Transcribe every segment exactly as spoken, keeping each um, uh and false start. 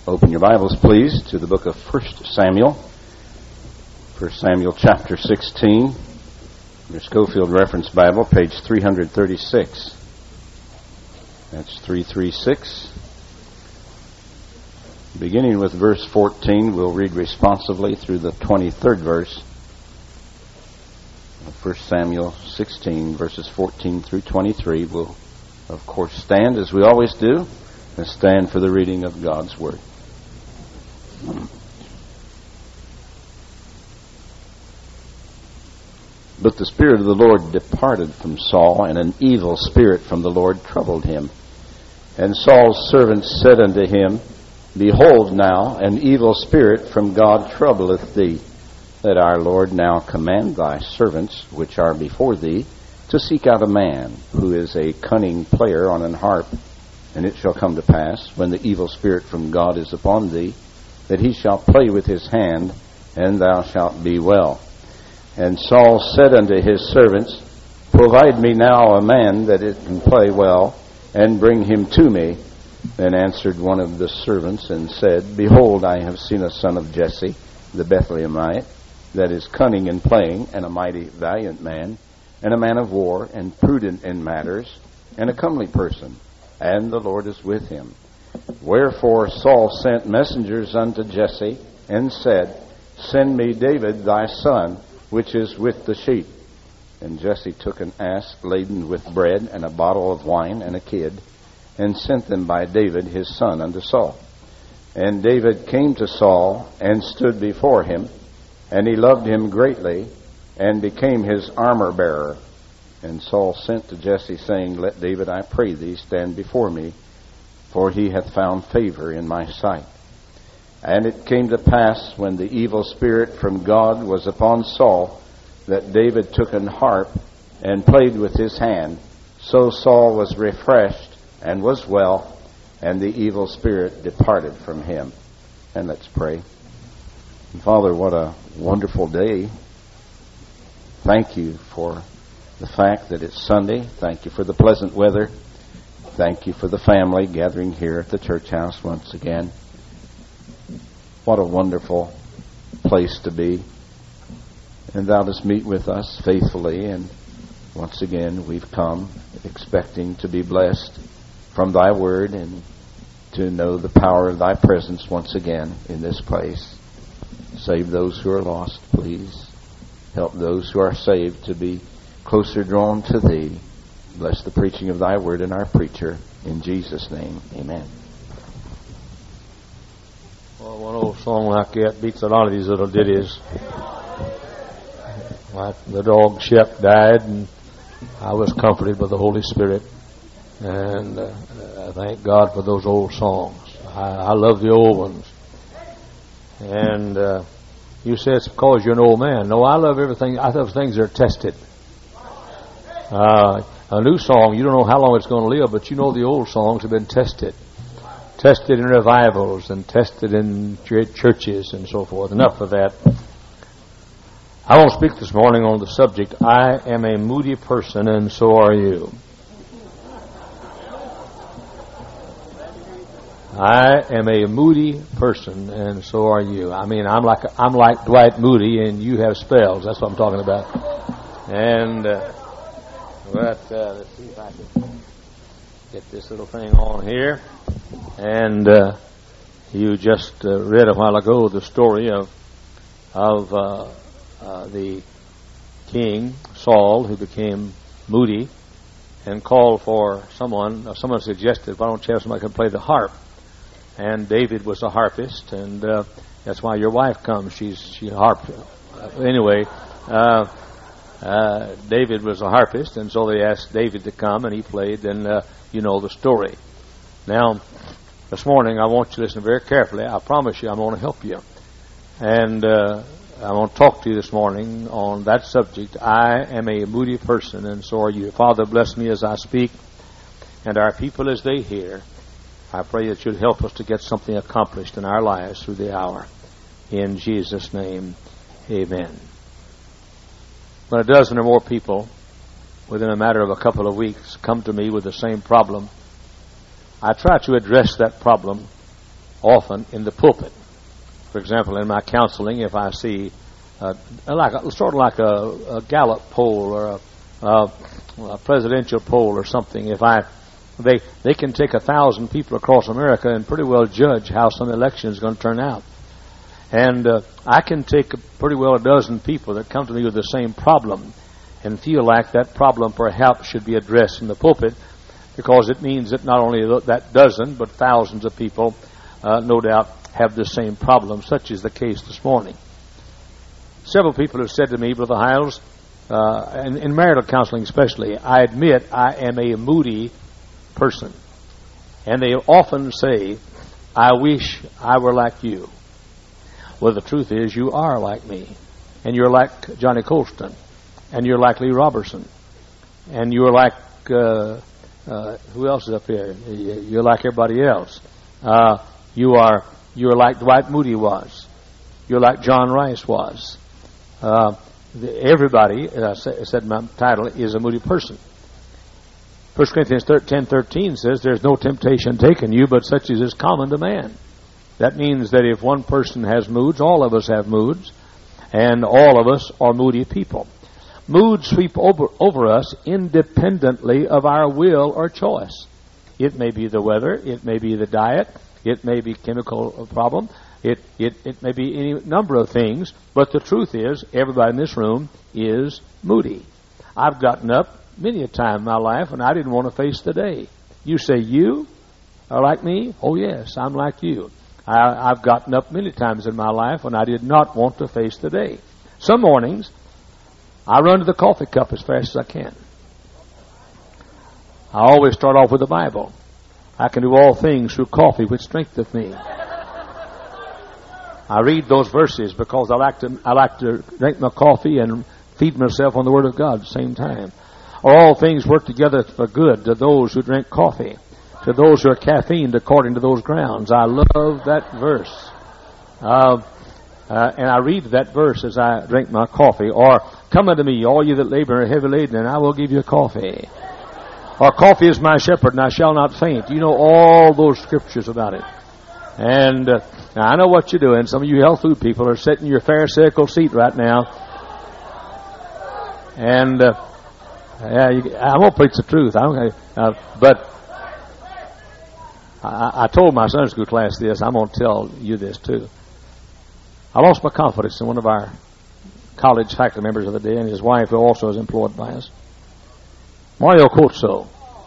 Open your Bibles, please, to the book of First Samuel. First Samuel chapter sixteen. Your Schofield Reference Bible, page three thirty-six. That's three thirty-six. Beginning with verse fourteen, we'll read responsively through the twenty-third verse. First Samuel sixteen, verses fourteen through twenty-three. We'll, of course, stand as we always do, and stand for the reading of God's Word. But the Spirit of the Lord departed from Saul, and an evil spirit from the Lord troubled him. And Saul's servants said unto him, Behold now, an evil spirit from God troubleth thee. Let our Lord now command thy servants, which are before thee, to seek out a man who is a cunning player on an harp. And it shall come to pass, when the evil spirit from God is upon thee, that he shall play with his hand, and thou shalt be well. And Saul said unto his servants, Provide me now a man that it can play well, and bring him to me. Then answered one of the servants, and said, Behold, I have seen a son of Jesse, the Bethlehemite, that is cunning in playing, and a mighty valiant man, and a man of war, and prudent in matters, and a comely person, and the Lord is with him. Wherefore Saul sent messengers unto Jesse, and said, Send me David thy son, which is with the sheep. And Jesse took an ass laden with bread, and a bottle of wine, and a kid, and sent them by David his son unto Saul. And David came to Saul, and stood before him, and he loved him greatly, and became his armor-bearer. And Saul sent to Jesse, saying, Let David, I pray thee, stand before me, for he hath found favor in my sight. And it came to pass, when the evil spirit from God was upon Saul, that David took an harp, and played with his hand. So Saul was refreshed, and was well, and the evil spirit departed from him. And let's pray. Father, what a wonderful day. Thank you for the fact that it's Sunday. Thank you for the pleasant weather. Thank you for the family gathering here at the church house once again. What a wonderful place to be. And thou dost meet with us faithfully, and once again we've come expecting to be blessed from thy word and to know the power of thy presence once again in this place. Save those who are lost, please. Help those who are saved to be closer drawn to thee. Bless the preaching of thy word and our preacher. In Jesus' name, amen. Well, one old song like that beats a lot of these little ditties. Like the dog Shep died, and I was comforted by the Holy Spirit. And uh, I thank God for those old songs. I, I love the old ones. And uh, you say it's because you're an old man. No, I love everything. I love things that are tested. Uh, a new song, you don't know how long it's going to live, but you know the old songs have been tested. Tested in revivals and tested in churches and so forth. Enough of that. I want to speak this morning on the subject, I am a moody person and so are you. I am a moody person, and so are you. I mean, I'm like I'm like Dwight Moody, and you have spells. That's what I'm talking about. And uh, but uh, let's see if I can get this little thing on here. And uh, you just uh, read a while ago the story of of uh, uh, the king Saul, who became moody and called for someone. Uh, someone suggested, "Why don't you have somebody who can play the harp?" And David was a harpist, and uh, that's why your wife comes. She's she harp. Anyway, uh, uh, David was a harpist, and so they asked David to come, and he played. And uh, you know the story. Now, this morning I want you to listen very carefully. I promise you, I'm going to help you, and uh, I'm going to talk to you this morning on that subject. I am a moody person, and so are you. Father, bless me as I speak, and our people as they hear. I pray that you'd help us to get something accomplished in our lives through the hour. In Jesus' name, amen. When a dozen or more people, within a matter of a couple of weeks, come to me with the same problem, I try to address that problem often in the pulpit. For example, in my counseling, if I see uh, like a, sort of like a, a Gallup poll or a, a, a presidential poll or something, if I they they can take a thousand people across America and pretty well judge how some election is going to turn out. And uh, I can take pretty well a dozen people that come to me with the same problem and feel like that problem perhaps should be addressed in the pulpit, because it means that not only that dozen, but thousands of people, uh, no doubt, have the same problem, such is the case this morning. Several people have said to me, Brother Hiles, uh, in, in marital counseling especially, I admit I am a moody person. And they often say, I wish I were like you. Well, the truth is, you are like me. And you're like Johnny Colston. And you're like Lee Robertson. And you're like, uh, uh, who else is up here? You're like everybody else. Uh, you are, you're like Dwight Moody was. You're like John Rice was. Uh, the, everybody, as I said in my title, is a moody person. First Corinthians ten thirteen says, there's no temptation taken you, but such as is common to man. That means that if one person has moods, all of us have moods, and all of us are moody people. Moods sweep over, over us independently of our will or choice. It may be the weather, it may be the diet, it may be chemical problem, it, it, it may be any number of things, but the truth is, everybody in this room is moody. I've gotten up many a time in my life and I didn't want to face the day. You say you are like me? Oh yes, I'm like you. I, I've gotten up many times in my life when I did not want to face the day. Some mornings, I run to the coffee cup as fast as I can. I always start off with the Bible. I can do all things through coffee which strengtheneth me. I read those verses because I like to I like to drink my coffee and feed myself on the Word of God at the same time. All things work together for good to those who drink coffee, to those who are caffeined according to those grounds. I love that verse. Uh, uh, and I read that verse as I drink my coffee. Or, come unto me, all you that labor and are heavy laden, and I will give you coffee. Or, coffee is my shepherd, and I shall not faint. You know all those scriptures about it. And uh, now I know what you're doing. Some of you health food people are sitting in your Pharisaical seat right now. And uh, yeah, you, I'm going to preach the truth. I don't, uh, but I, I told my Sunday school class this. I'm going to tell you this too. I lost my confidence in one of our college faculty members of the day, and his wife, who also is employed by us, Mario Cozzo.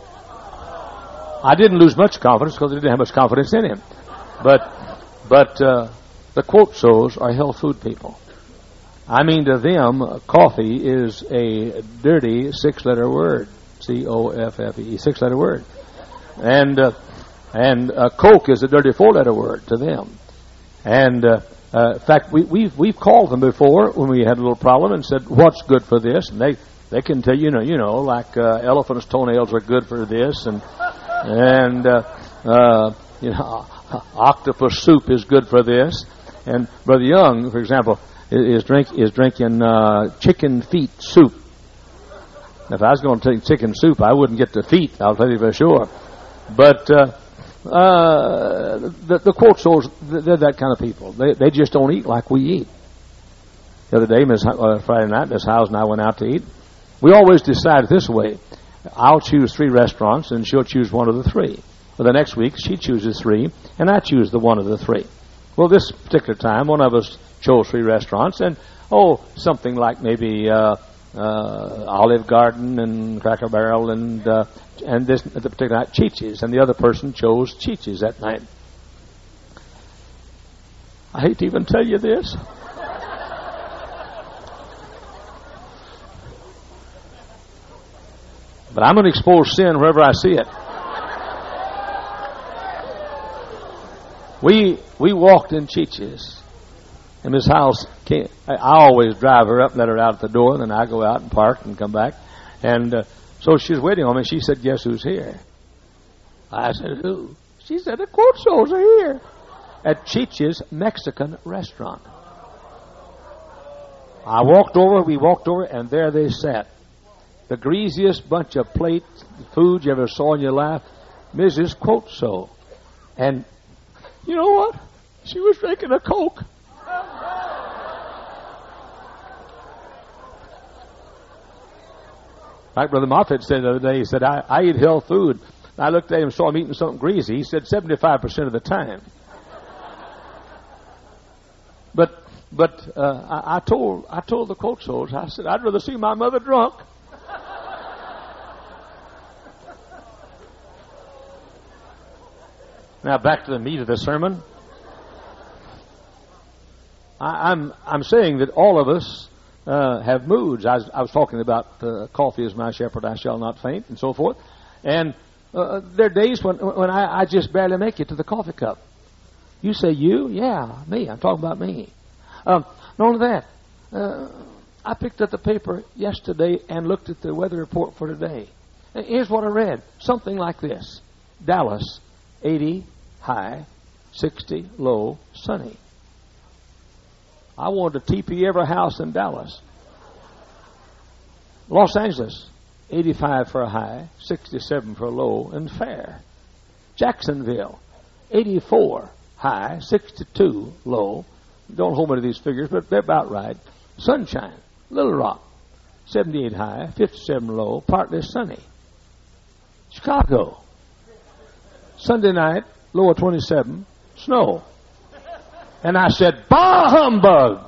I didn't lose much confidence because I didn't have much confidence in him. But but uh, the Cozzos are health food people. I mean, to them, coffee is a dirty six-letter word, C O F F E, six-letter word, and uh, and uh, Coke is a dirty four-letter word to them. And uh, uh, in fact, we, we've we've called them before when we had a little problem and said, "What's good for this?" And they they can tell you, you know, you know, like uh, elephant's toenails are good for this, and and uh, uh, you know, octopus soup is good for this. And Brother Young, for example, is drink is drinking uh, chicken feet soup. If I was going to take chicken soup, I wouldn't get the feet. I'll tell you for sure. But uh, uh, the, the Cozzos, they're that kind of people. They they just don't eat like we eat. The other day, Miss uh, Friday night, Miss Howes and I went out to eat. We always decide this way: I'll choose three restaurants, and she'll choose one of the three. Well, the next week she chooses three, and I choose the one of the three. Well, this particular time, one of us chose three restaurants, and oh, something like maybe uh, uh, Olive Garden and Cracker Barrel, and uh, and this at the particular night Chi-Chi's, and the other person chose Chi-Chi's that night. I hate to even tell you this. But I'm going to expose sin wherever I see it. We we walked in Chi-Chi's, and Miss House came. I, I always drive her up and let her out at the door, and then I go out and park and come back. And uh, so she was waiting on me. She said, "Guess who's here?" I said, "Who?" She said, "The Cozzos are here at Chi-Chi's Mexican restaurant." I walked over. We walked over, and there they sat. The greasiest bunch of plates, food you ever saw in your life, Missus Cozzo. And You know what? She was drinking a Coke. Like Brother Moffitt said the other day, he said, I, I eat health food. I looked at him and saw him eating something greasy. He said seventy-five percent of the time. But but uh, I, I told I told the coach soldiers, I said, I'd rather see my mother drunk. Now back to the meat of the sermon. I, I'm I'm saying that all of us uh, have moods. I was, I was talking about uh, coffee is my shepherd, I shall not faint, and so forth. And uh, there are days when when I, I just barely make it to the coffee cup. You say you? Yeah, me. I'm talking about me. Um, not only that, uh, I picked up the paper yesterday and looked at the weather report for today. And here's what I read. Something like this. Dallas, eighty high, sixty low, sunny. I wanted to T P every house in Dallas. Los Angeles, eighty-five for a high, sixty-seven for a low, and fair. Jacksonville, eighty-four high, sixty-two low. Don't hold me to these figures, but they're about right. Sunshine. Little Rock, seventy-eight high, fifty-seven low, partly sunny. Chicago, Sunday night, low of twenty-seven, snow. And I said, bah humbug!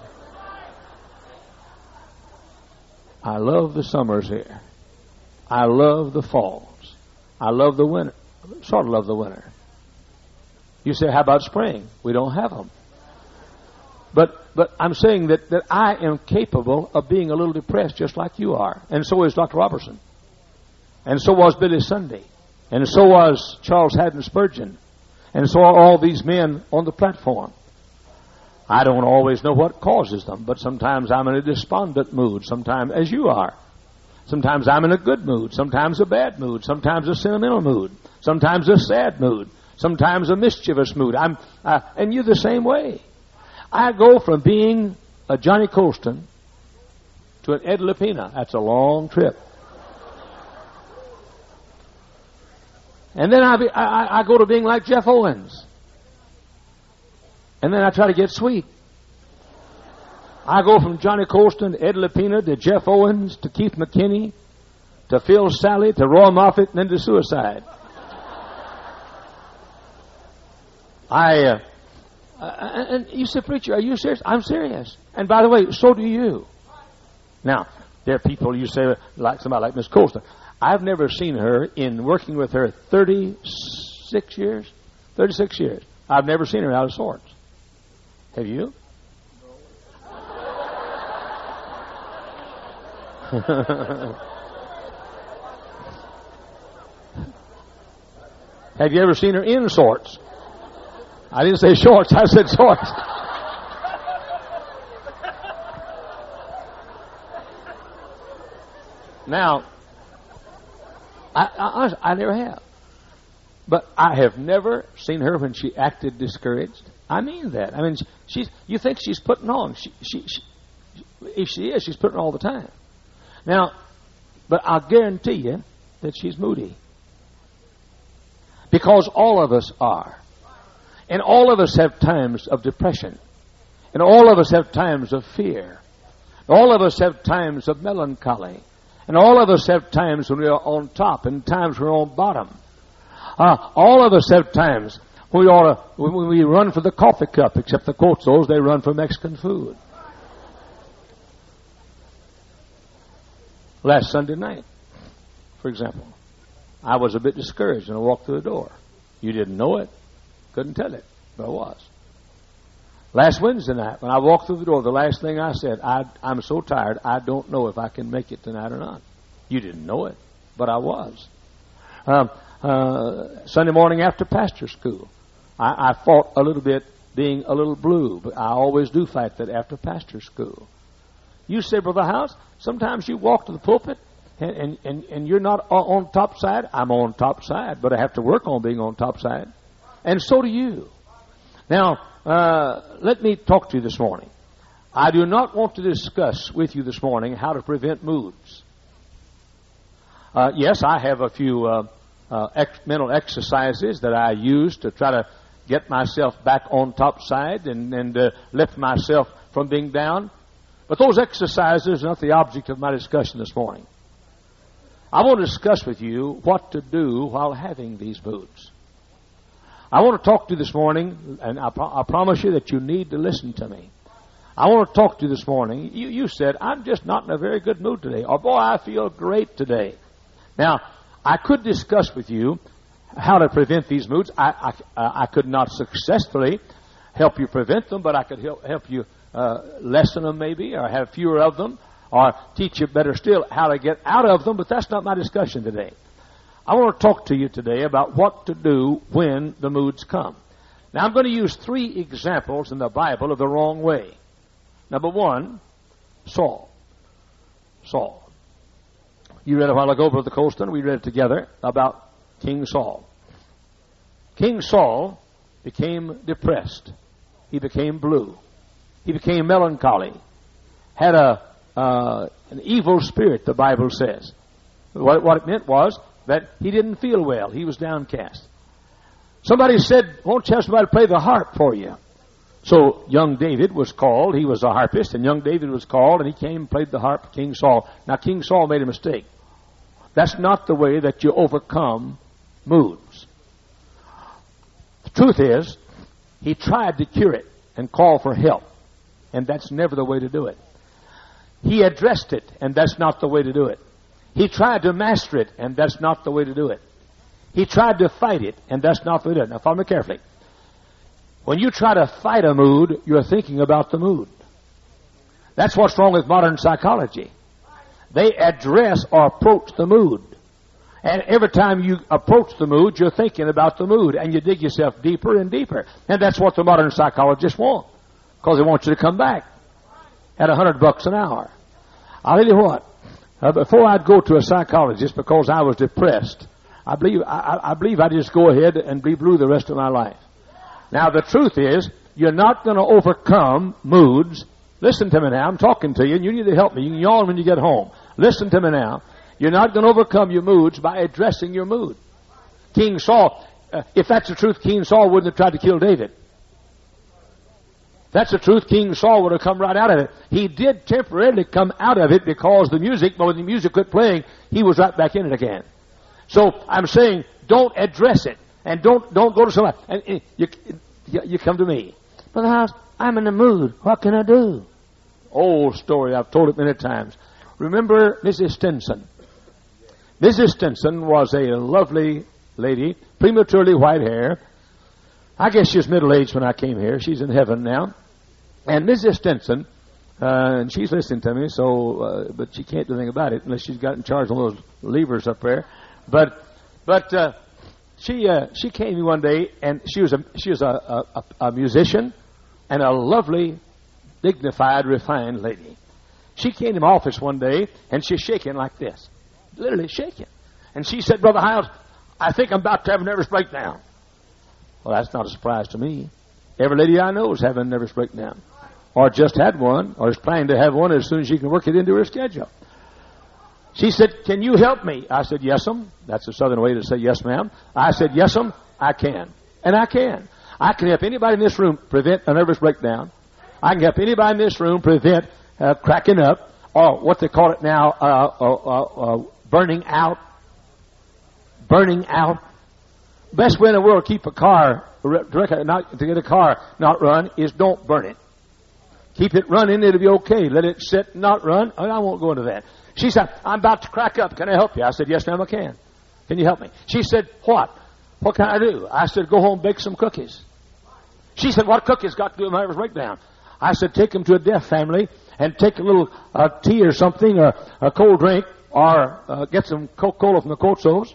I love the summers here. I love the falls. I love the winter. Sort of love the winter. You say, how about spring? We don't have them. But but I'm saying that, that I am capable of being a little depressed just like you are. And so is Doctor Robertson. And so was Billy Sunday. And so was Charles Haddon Spurgeon. And so are all these men on the platform. I don't always know what causes them, but sometimes I'm in a despondent mood, sometimes as you are. Sometimes I'm in a good mood, sometimes a bad mood, sometimes a sentimental mood, sometimes a sad mood, sometimes a mischievous mood. I'm, uh, and you're the same way. I go from being a Johnny Colston to an Ed Lapina. That's a long trip. And then I, be, I, I go to being like Jeff Owens. And then I try to get sweet. I go from Johnny Colston to Ed Lapina to Jeff Owens to Keith McKinney to Phil Sally to Roy Moffitt and then to suicide. I... Uh, Uh, and you say, preacher, are you serious? I'm serious. And by the way, so do you. Now, there are people you say, like somebody like Miss Colston. I've never seen her in working with her thirty-six years. thirty-six years. I've never seen her out of sorts. Have you? Have you ever seen her in sorts? I didn't say shorts, I said sorts. Now, I, I, I never have. But I have never seen her when she acted discouraged. I mean that. I mean, she's. You think she's putting on. She, she, she, if she is, she's putting on all the time. Now, but I'll guarantee you that she's moody. Because all of us are. And all of us have times of depression. And all of us have times of fear. All of us have times of melancholy. And all of us have times when we are on top and times when we're on bottom. Uh, all of us have times when we ought to, when we run for the coffee cup, except the Coatzos, they run for Mexican food. Last Sunday night, for example, I was a bit discouraged and I walked through the door. You didn't know it. Couldn't tell it, but I was. Last Wednesday night, when I walked through the door, the last thing I said, I, I'm so tired, I don't know if I can make it tonight or not. You didn't know it, but I was. Um, uh, Sunday morning after pastor school, I, I fought a little bit being a little blue, but I always do fight that after pastor school. You say, Brother House, sometimes you walk to the pulpit and, and, and, and you're not on top side. I'm on top side, but I have to work on being on top side. And so do you. Now, uh, let me talk to you this morning. I do not want to discuss with you this morning how to prevent moods. Uh, yes, I have a few uh, uh, ex- mental exercises that I use to try to get myself back on top side and, and uh, lift myself from being down. But those exercises are not the object of my discussion this morning. I want to discuss with you what to do while having these moods. I want to talk to you this morning, and I, pro- I promise you that you need to listen to me. I want to talk to you this morning. You, you said, I'm just not in a very good mood today. Or, boy, I feel great today. Now, I could discuss with you how to prevent these moods. I, I, I could not successfully help you prevent them, but I could help, help you uh, lessen them maybe, or have fewer of them, or teach you better still how to get out of them, but that's not my discussion today. I want to talk to you today about what to do when the moods come. Now, I'm going to use three examples in the Bible of the wrong way. Number one, Saul. Saul. You read a while ago, Brother Colston, we read it together about King Saul. King Saul became depressed. He became blue. He became melancholy. Had a uh, an evil spirit, the Bible says. What, what it meant was that he didn't feel well. He was downcast. Somebody said, won't you have somebody play the harp for you? So young David was called. He was a harpist, and young David was called, and he came and played the harp for King Saul. Now, King Saul made a mistake. That's not the way that you overcome moods. The truth is, he tried to cure it and call for help, and that's never the way to do it. He addressed it, and that's not the way to do it. He tried to master it, and that's not the way to do it. He tried to fight it, and that's not the way to do it. Now, follow me carefully. When you try to fight a mood, you're thinking about the mood. That's what's wrong with modern psychology. They address or approach the mood. And every time you approach the mood, you're thinking about the mood, and you dig yourself deeper and deeper. And that's what the modern psychologists want, because they want you to come back at a hundred bucks an hour. I'll tell you what. Uh, before I'd go to a psychologist because I was depressed, I believe I, I believe I'd just go ahead and be blue the rest of my life. Now, the truth is, you're not going to overcome moods. Listen to me now. I'm talking to you, and you need to help me. You can yawn when you get home. Listen to me now. You're not going to overcome your moods by addressing your mood. King Saul, uh, if that's the truth, King Saul wouldn't have tried to kill David. That's the truth. King Saul would have come right out of it. He did temporarily come out of it because the music, but when the music quit playing, he was right back in it again. So I'm saying, don't address it, and don't don't go to somebody. And, and you you come to me, Brother House. I'm in the mood. What can I do? Old story. I've told it many times. Remember Missus Stinson. Missus Stinson was a lovely lady, prematurely white hair. I guess she was middle-aged when I came here. She's in heaven now. And Missus Stinson, uh, and she's listening to me, so, uh, but she can't do anything about it unless she's got in charge of those levers up there. But, but, uh, she, uh, she came to me one day, and she was a, she was a, a, a musician and a lovely, dignified, refined lady. She came to my office one day, and she's shaking like this. Literally shaking. And she said, Brother Hiles, I think I'm about to have a nervous breakdown. Well, that's not a surprise to me. Every lady I know is having a nervous breakdown, or just had one, or is planning to have one as soon as she can work it into her schedule. She said, can you help me? I said, yes-um. That's a southern way to say yes, ma'am. I said, yes-um, I can. And I can. I can help anybody in this room prevent a nervous breakdown. I can help anybody in this room prevent uh, cracking up, or what they call it now, uh, uh, uh, uh, burning out. Burning out. Best way in the world to keep a car, not, to get a car not run, is don't burn it. Keep it running, it'll be okay. Let it sit, not run. I won't go into that. She said, I'm about to crack up. Can I help you? I said, yes, ma'am, I can. Can you help me? She said, what? What can I do? I said, go home and bake some cookies. She said, what cookies got to do with my nervous breakdown? I said, take them to a deaf family and take a little uh, tea or something, or a cold drink, or uh, get some Coca-Cola from the coat stores.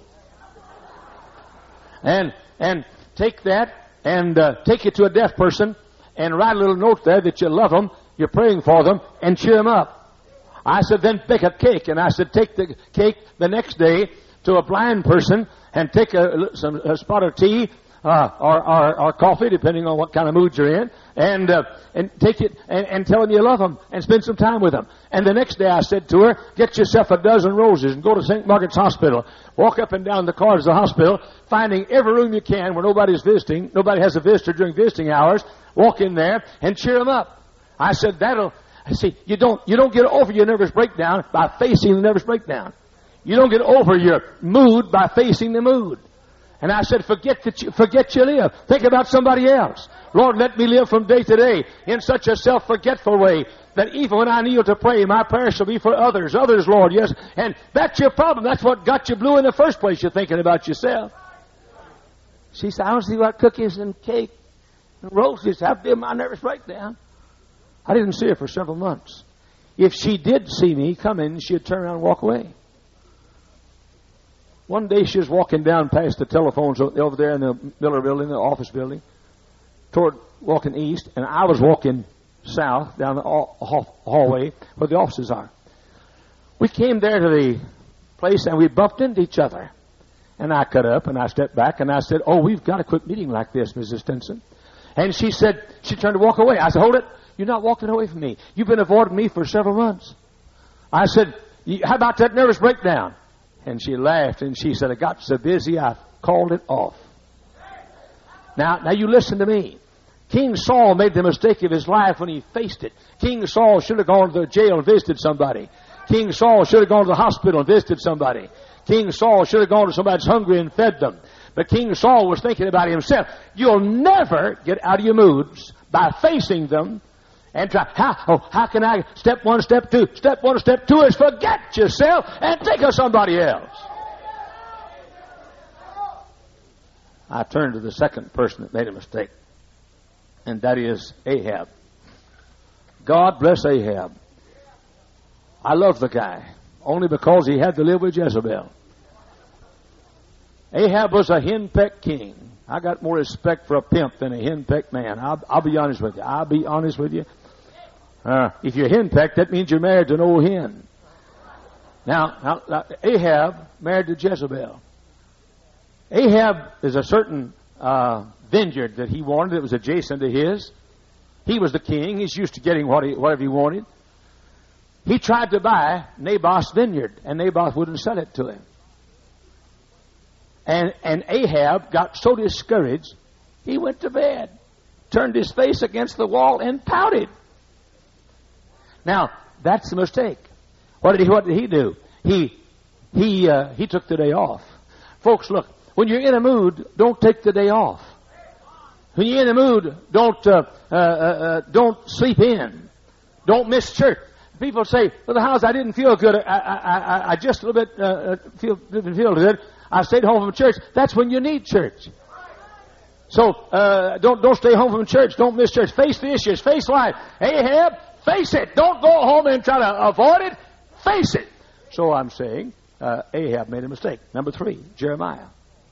And and take that and uh, take it to a deaf person and write a little note there that you love them, you're praying for them, and cheer them up. I said, then bake a cake. And I said, take the cake the next day to a blind person and take a, some, a spot of tea uh, or, or, or coffee, depending on what kind of mood you're in, and uh, and take it and, and tell them you love them and spend some time with them. And the next day I said to her, get yourself a dozen roses and go to Saint Margaret's Hospital. Walk up and down the corridors of the hospital, finding every room you can where nobody's visiting, nobody has a visitor during visiting hours. Walk in there and cheer them up. I said, that'll, I see, you don't, you don't get over your nervous breakdown by facing the nervous breakdown. You don't get over your mood by facing the mood. And I said, forget that you, forget you live. Think about somebody else. Lord, let me live from day to day in such a self-forgetful way that even when I kneel to pray, my prayer shall be for others. Others, Lord, yes. And that's your problem. That's what got you blue in the first place. You're thinking about yourself. She said, I don't see what cookies and cake and roses have to do with my nervous breakdown. I didn't see her for several months. If she did see me coming, she'd turn around and walk away. One day she was walking down past the telephones over there in the Miller building, the office building, toward walking east, and I was walking south down the hallway where the offices are. We came there to the place and we bumped into each other. And I cut up and I stepped back and I said, oh, we've got to quit meeting like this, Missus Stinson. And she said, she turned to walk away. I said, hold it. You're not walking away from me. You've been avoiding me for several months. I said, how about that nervous breakdown? And she laughed and she said, I got so busy I called it off. Now, now you listen to me. King Saul made the mistake of his life when he faced it. King Saul should have gone to the jail and visited somebody. King Saul should have gone to the hospital and visited somebody. King Saul should have gone to somebody that's hungry and fed them. But King Saul was thinking about himself. You'll never get out of your moods by facing them and try, how, oh, how can I, step one, step two. Step one, step two is forget yourself and think of somebody else. I turned to the second person that made a mistake, and that is Ahab. God bless Ahab. I love the guy, only because he had to live with Jezebel. Ahab was a henpecked king. I got more respect for a pimp than a henpecked man. I'll, I'll be honest with you. I'll be honest with you. Uh, if you're henpecked, that means you're married to an old hen. Now, now, now, Ahab married to Jezebel. Ahab is a certain uh, vineyard that he wanted that was adjacent to his. He was the king. He's used to getting what he, whatever he wanted. He tried to buy Naboth's vineyard, and Naboth wouldn't sell it to him. And, and Ahab got so discouraged, he went to bed, turned his face against the wall, and pouted. Now, that's the mistake. What did he, what did he do? He, he, uh, he took the day off. Folks, look, when you're in a mood, don't take the day off. When you're in a mood, don't, uh, uh, uh, don't sleep in. Don't miss church. People say, Brother Howes, I didn't feel good. I, I, I, I just a little bit uh, feel, didn't feel good. I stayed home from church. That's when you need church. So uh, don't don't stay home from church. Don't miss church. Face the issues. Face life. Ahab, face it. Don't go home and try to avoid it. Face it. So I'm saying uh, Ahab made a mistake. Number three, Jeremiah.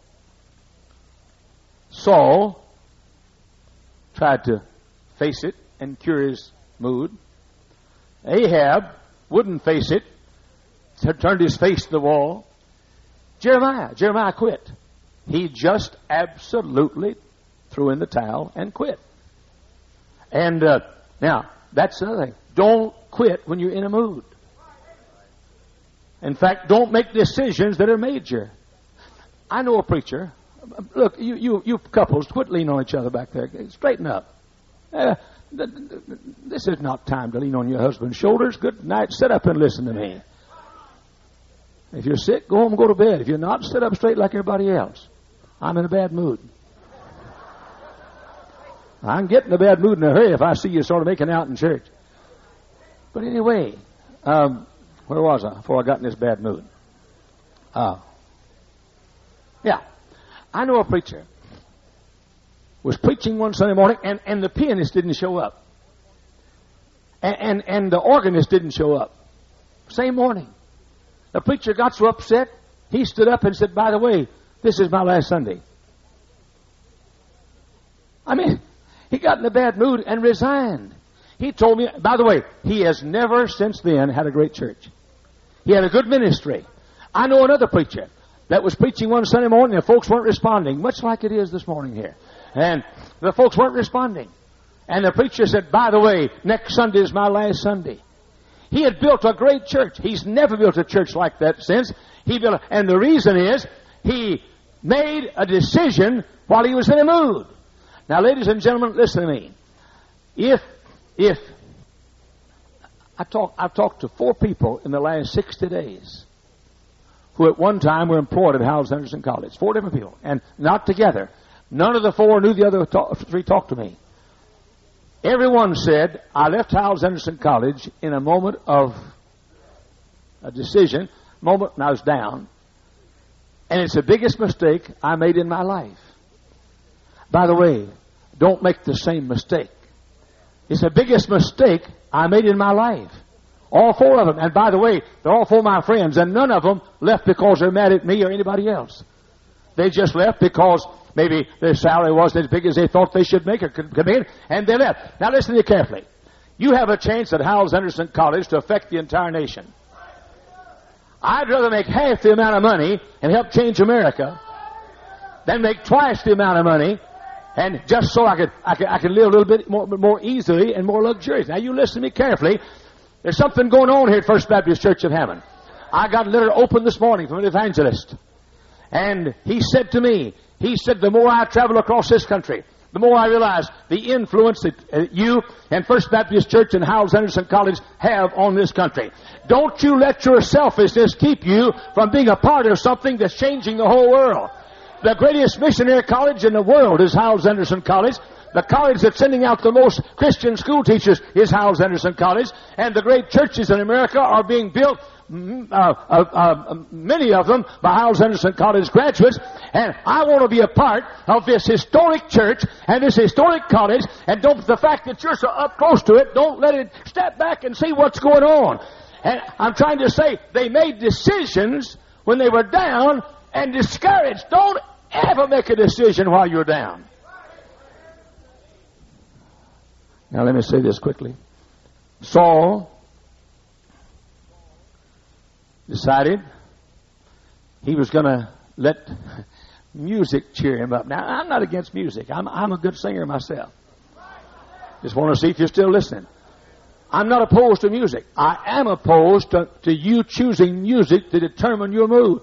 Saul tried to face it and cure his mood. Ahab wouldn't face it, turned his face to the wall. Jeremiah, Jeremiah quit. He just absolutely threw in the towel and quit. And uh, now, that's another thing. Don't quit when you're in a mood. In fact, don't make decisions that are major. I know a preacher. Look, you, you, you couples, quit leaning on each other back there. Straighten up. Uh, This is not time to lean on your husband's shoulders. Good night. Sit up and listen to me. If you're sick, go home and go to bed. If you're not, sit up straight like everybody else. I'm in a bad mood. I can get in a bad mood in a hurry if I see you sort of making out in church. But anyway, um, where was I before I got in this bad mood? Uh, yeah. I know a preacher was preaching one Sunday morning, and, and the pianist didn't show up. And, and, and the organist didn't show up. Same morning. The preacher got so upset, he stood up and said, by the way, this is my last Sunday. I mean, he got in a bad mood and resigned. He told me, by the way, he has never since then had a great church. He had a good ministry. I know another preacher that was preaching one Sunday morning and folks weren't responding, much like it is this morning here. And the folks weren't responding. And the preacher said, by the way, next Sunday is my last Sunday. He had built a great church. He's never built a church like that since. He built, a, and the reason is he made a decision while he was in a mood. Now, ladies and gentlemen, listen to me. If, if, I talk, I've talked to four people in the last sixty days who at one time were employed at Howells Anderson College. Four different people, and not together. None of the four knew the other talk, three talked to me. Everyone said, I left Howells Anderson College in a moment of a decision, moment when I was down, and it's the biggest mistake I made in my life. By the way, don't make the same mistake. It's the biggest mistake I made in my life. All four of them. And by the way, they're all four of my friends, and none of them left because they're mad at me or anybody else. They just left because maybe their salary wasn't as big as they thought they should make or could make it, and they left. Now listen to me carefully. You have a chance at Howells Anderson College to affect the entire nation. I'd rather make half the amount of money and help change America than make twice the amount of money and just so I could I could, I could live a little bit more, more easily and more luxurious. Now you listen to me carefully. There's something going on here at First Baptist Church of Hammond. I got a letter open this morning from an evangelist. And he said to me, he said, the more I travel across this country, the more I realize the influence that uh, you and First Baptist Church and Howells Anderson College have on this country. Don't you let your selfishness keep you from being a part of something that's changing the whole world. The greatest missionary college in the world is Howells Anderson College. The college that's sending out the most Christian school teachers is Howells Anderson College. And the great churches in America are being built, uh, uh, uh, many of them by Howells Anderson College graduates. And I want to be a part of this historic church and this historic college. And don't, the fact that you're so up close to it, don't let it step back and see what's going on. And I'm trying to say they made decisions when they were down and discouraged. Don't ever make a decision while you're down. Now let me say this quickly. Saul decided he was going to let music cheer him up. Now, I'm not against music. I'm, I'm a good singer myself. Just want to see if you're still listening. I'm not opposed to music. I am opposed to, to you choosing music to determine your mood.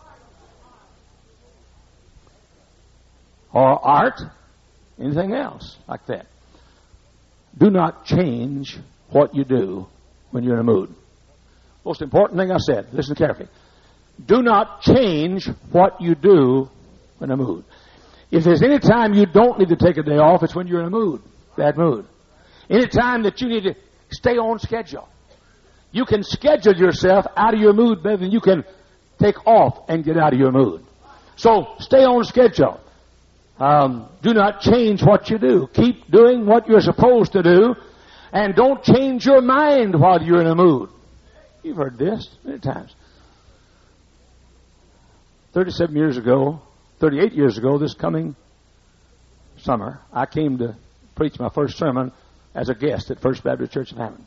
Or art, anything else like that. Do not change what you do when you're in a mood. Most important thing I said, listen carefully. Do not change what you do in a mood. If there's any time you don't need to take a day off, it's when you're in a mood, bad mood. Any time that you need to stay on schedule. You can schedule yourself out of your mood better than you can take off and get out of your mood. So stay on schedule. Um, do not change what you do. Keep doing what you're supposed to do, and don't change your mind while you're in a mood. You've heard this many times. Thirty-seven years ago, thirty-eight years ago, this coming summer, I came to preach my first sermon as a guest at First Baptist Church of Hammond.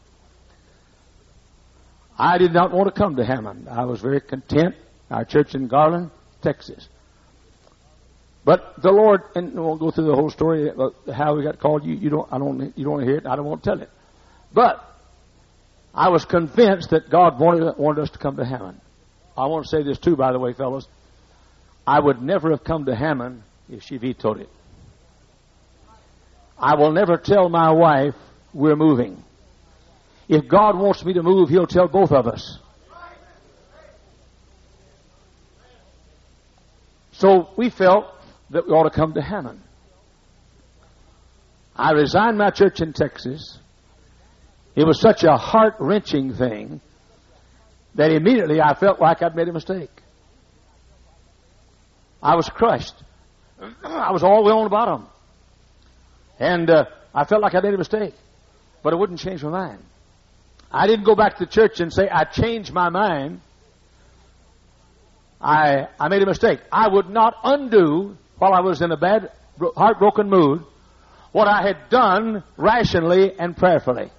I did not want to come to Hammond. I was very content. Our church in Garland, Texas. But the Lord, and I won't go through the whole story about how we got called. You, you don't, I don't, you don't want to hear it. I don't want to tell it. But I was convinced that God wanted, wanted us to come to Hammond. I want to say this too, by the way, fellows. I would never have come to Hammond if she vetoed it. I will never tell my wife we're moving. If God wants me to move, He'll tell both of us. So we felt that we ought to come to Hammond. I resigned my church in Texas. It was such a heart-wrenching thing that immediately I felt like I'd made a mistake. I was crushed. I was all the way on the bottom. And uh, I felt like I made a mistake. But it wouldn't change my mind. I didn't go back to the church and say, I changed my mind. I, I made a mistake. I would not undo, while I was in a bad, heartbroken mood, what I had done rationally and prayerfully.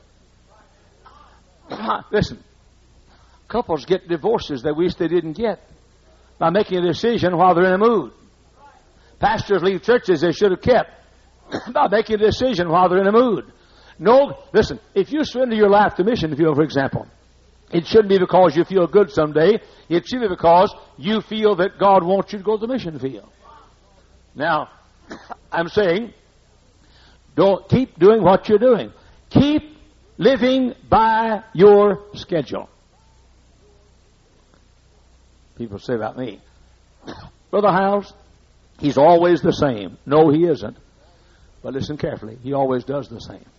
Listen, couples get divorces they wish they didn't get by making a decision while they're in a mood. Pastors leave churches they should have kept about making a decision while they're in a mood. No, listen, if you surrender your life to mission field, for example, it shouldn't be because you feel good someday. It should be because you feel that God wants you to go to the mission field. Now, I'm saying, don't keep doing what you're doing. Keep living by your schedule. People say about me, Brother Howells, he's always the same. No, he isn't. But listen carefully. He always does the same.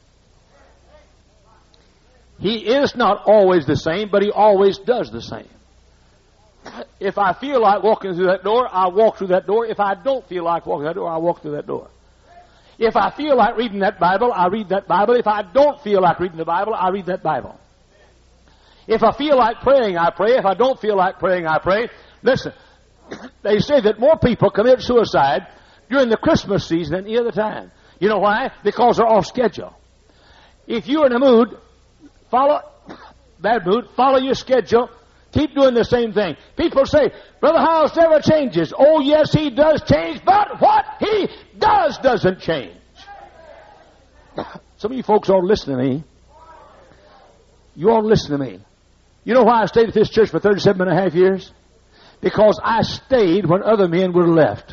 He is not always the same, but he always does the same. If I feel like walking through that door, I walk through that door. If I don't feel like walking through that door, I walk through that door. If I feel like reading that Bible, I read that Bible. If I don't feel like reading the Bible, I read that Bible. If I feel like praying, I pray. If I don't feel like praying, I pray. Listen, they say that more people commit suicide during the Christmas season than any other time. You know why? Because they're off schedule. If you're in a mood, follow, bad mood, follow your schedule. Keep doing the same thing. People say, Brother Howells never changes. Oh, yes, he does change, but what he does doesn't change. Some of you folks ought to listen to me. You ought to listen to me. You know why I stayed at this church for thirty-seven and a half years? Because I stayed when other men would have left.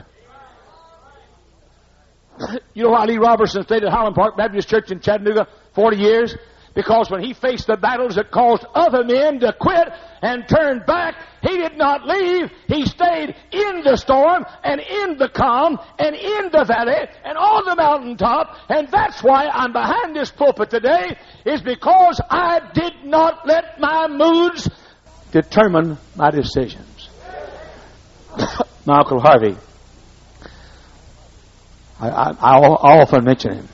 You know why Lee Robertson stayed at Highland Park Baptist Church in Chattanooga forty years? Because when he faced the battles that caused other men to quit and turn back, he did not leave. He stayed in the storm and in the calm and in the valley and on the mountaintop. And that's why I'm behind this pulpit today, is because I did not let my moods determine my decisions. My Uncle Harvey, I, I, I often mention him.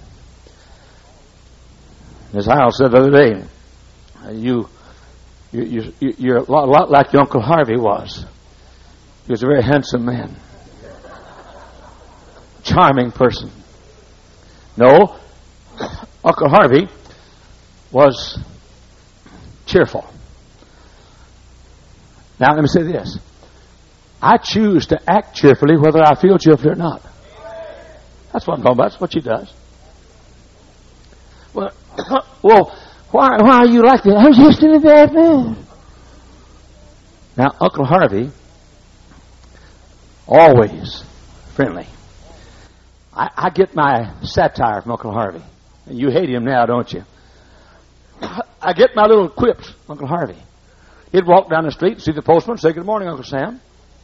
As Howell said the other day, you, you, you, you're a lot, a lot like your Uncle Harvey was. He was a very handsome man. Charming person. No, Uncle Harvey was cheerful. Now let me say this. I choose to act cheerfully whether I feel cheerfully or not. That's what I'm talking about. That's what she does. Well, well, why, why are you like that? I was just in a bad mood. Now, Uncle Harvey, always friendly. I, I get my satire from Uncle Harvey. And you hate him now, don't you? I get my little quips, Uncle Harvey. He'd walk down the street, see the postman, say, good morning, Uncle Sam.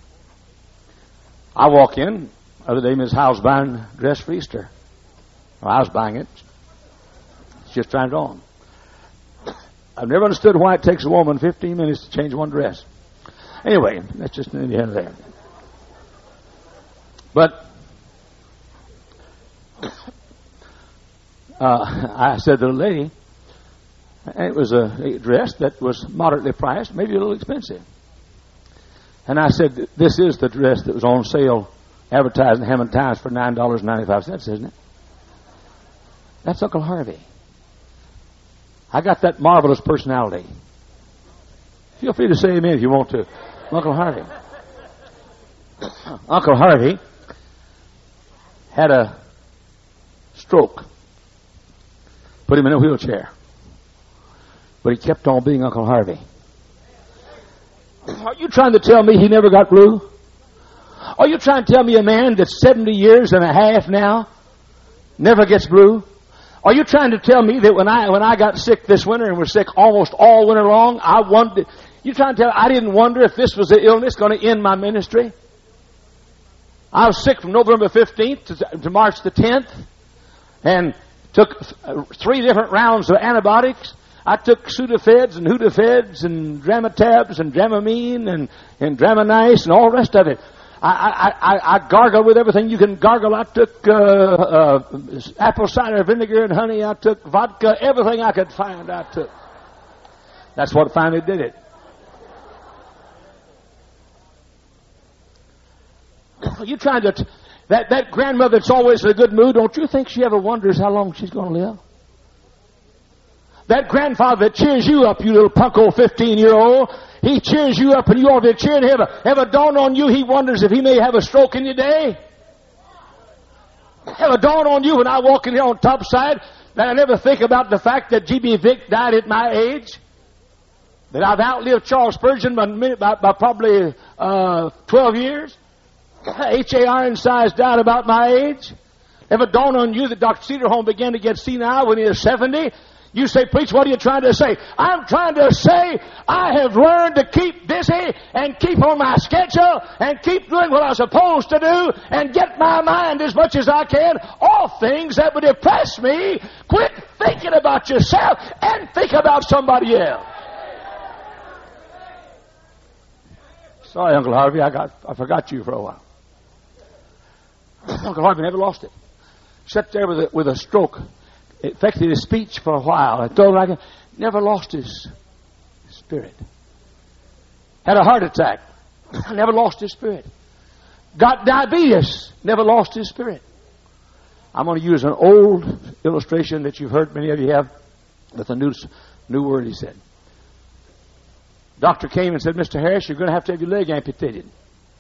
I walk in. The other day, Miss Howell's buying a dress for Easter. Well, I was buying it. She's just trying it on. I've never understood why it takes a woman fifteen minutes to change one dress. Anyway, that's just in the end there. But uh, I said to the lady, and it was a dress that was moderately priced, maybe a little expensive. And I said, this is the dress that was on sale, advertised in Hammond Times for nine dollars and ninety-five cents, isn't it? That's Uncle Harvey. I got that marvelous personality. Feel free to say amen if you want to. Uncle Harvey. Uncle Harvey had a stroke. Put him in a wheelchair. But he kept on being Uncle Harvey. Are you trying to tell me he never got blue? Are you trying to tell me a man that's seventy years and a half now never gets blue? Are you trying to tell me that when I when I got sick this winter and was sick almost all winter long, I wondered, you trying to tell me I didn't wonder if this was the illness going to end my ministry? I was sick from November fifteenth to, to March the tenth and took three different rounds of antibiotics. I took Sudafeds and Hudafeds and Dramatabs and Dramamine and, and Dramanice and all the rest of it. I, I, I, I gargled with everything you can gargle. I took uh, uh, apple cider vinegar and honey. I took vodka. Everything I could find, I took. That's what finally did it. You trying to... T- that, that grandmother that's always in a good mood, don't you think she ever wonders how long she's going to live? That grandfather that cheers you up, you little punk old fifteen-year-old, he cheers you up and you ought to be cheering him. Ever dawned on you he wonders if he may have a stroke in your day? Have a dawn on you when I walk in here on Topside that I never think about the fact that G B. Vick died at my age? That I've outlived Charles Spurgeon by, by, by probably uh, twelve years? H A. Ironsides died about my age? Ever dawned on you that Doctor Cedarholm began to get senile when he was seventy? You say, preach, what are you trying to say? I'm trying to say I have learned to keep busy and keep on my schedule and keep doing what I'm supposed to do and get my mind as much as I can off things that would depress me. Quit thinking about yourself and think about somebody else. Sorry, Uncle Harvey, I got I forgot you for a while. Uncle Harvey never lost it. Sat there with a, with a stroke. It affected his speech for a while. I told him I could, never lost his spirit. Had a heart attack. Never lost his spirit. Got diabetes. Never lost his spirit. I'm going to use an old illustration that you've heard many of you have with a new, new word he said. Doctor came and said, Mister Harris, you're going to have to have your leg amputated.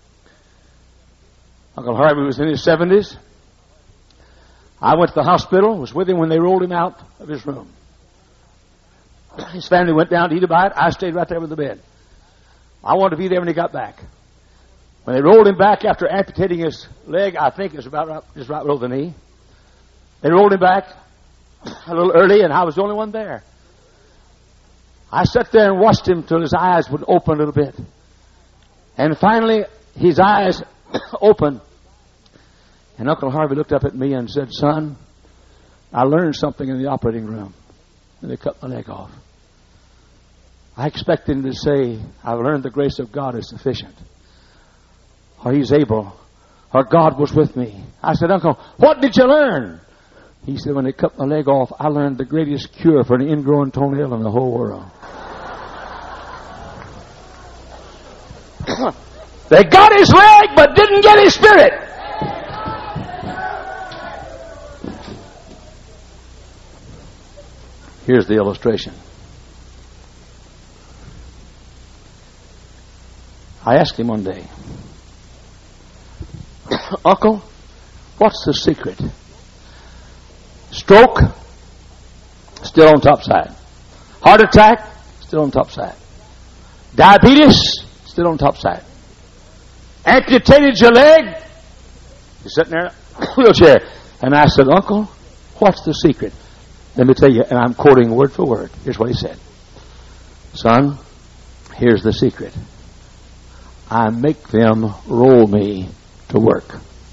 Uncle Harvey was in his seventies. I went to the hospital, was with him when they rolled him out of his room. His family went down to eat a bite. I stayed right there with the bed. I wanted to be there when he got back. When they rolled him back after amputating his leg, I think it was about right, just right below the knee. They rolled him back a little early, and I was the only one there. I sat there and watched him till his eyes would open a little bit. And finally, his eyes opened. And Uncle Harvey looked up at me and said, son, I learned something in the operating room. And they cut my leg off. I expected him to say, I've learned the grace of God is sufficient. Or he's able. Or God was with me. I said, Uncle, what did you learn? He said, when they cut my leg off, I learned the greatest cure for an ingrowing toenail in the whole world. They got his leg but didn't get his spirit. Here's the illustration. I asked him one day, Uncle, what's the secret? Stroke, still on top side. Heart attack, still on top side. Diabetes, still on top side. Amputated your leg, you're sitting there in a wheelchair. And I said, Uncle, what's the secret? Let me tell you, and I'm quoting word for word. Here's what he said. Son, here's the secret. I make them roll me to work.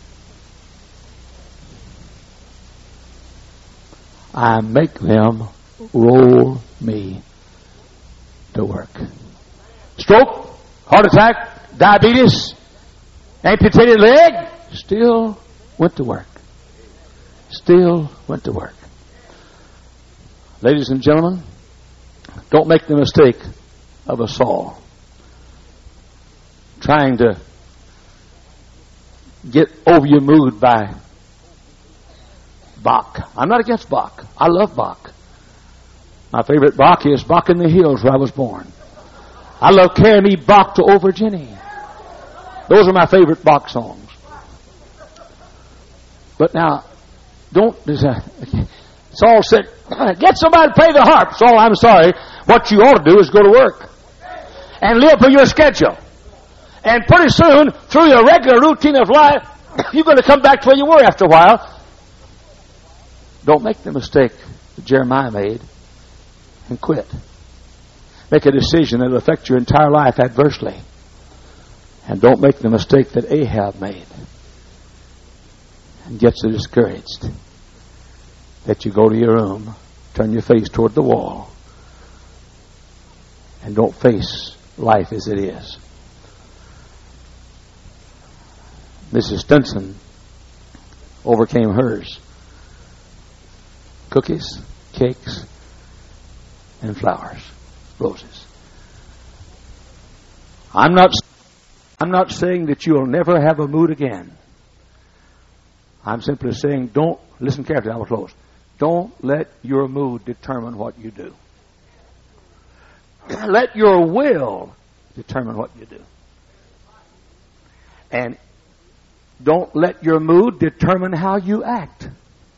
I make them roll me to work. Stroke, heart attack, diabetes, amputated leg, still went to work. Still went to work. Ladies and gentlemen, don't make the mistake of a Saul trying to get over your mood by Bach. I'm not against Bach. I love Bach. My favorite Bach is Bach in the Hills, where I was born. I love Carry Me Bach to Old Virginia. Those are my favorite Bach songs. But now, don't... Saul said, get somebody to play the harp. Saul, I'm sorry. What you ought to do is go to work and live for your schedule. And pretty soon, through your regular routine of life, you're going to come back to where you were after a while. Don't make the mistake that Jeremiah made and quit. Make a decision that will affect your entire life adversely. And don't make the mistake that Ahab made and get so discouraged that you go to your room, turn your face toward the wall, and don't face life as it is. Missus Stinson overcame hers. Cookies, cakes, and flowers, roses. I'm not, I'm not saying that you'll never have a mood again. I'm simply saying don't, listen carefully, I will close. Don't let your mood determine what you do. Let your will determine what you do. And Don't let your mood determine how you act.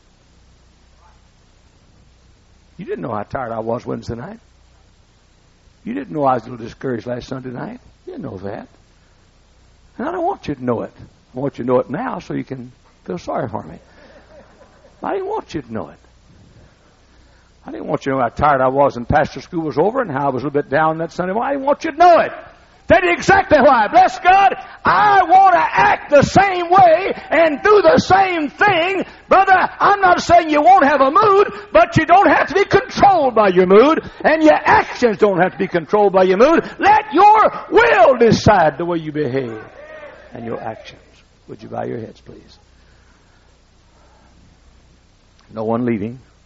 You didn't know how tired I was Wednesday night. You didn't know I was a little discouraged last Sunday night. You didn't know that. And I don't want you to know it. I want you to know it now so you can feel sorry for me. I didn't want you to know it. I didn't want you to know how tired I was when pastor school was over and how I was a little bit down that Sunday morning. I didn't want you to know it. Tell you exactly why. Bless God, I want to act the same way and do the same thing. Brother, I'm not saying you won't have a mood, but you don't have to be controlled by your mood, and your actions don't have to be controlled by your mood. Let your will decide the way you behave and your actions. Would you bow your heads, please? No one leaving.